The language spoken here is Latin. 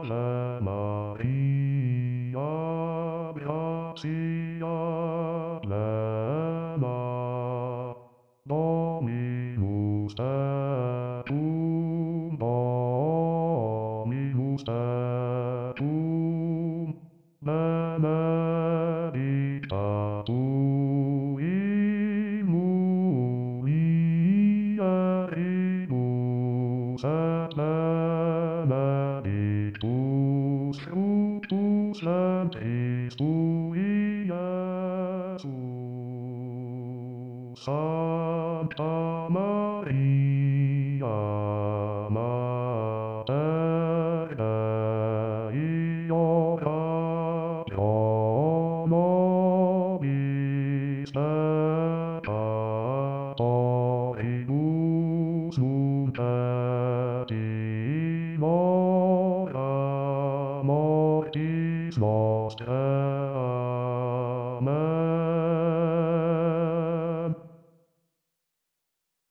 Ave Maria, gratia plena, Dominus tecum, Dominus tecum, benedicta tu in mulieribus et benedictus fructus ventris tui, Iesus. Santa Maria, Mater Dei, ora pro nobis peccatoribus nunc et in hora mortis nostrae.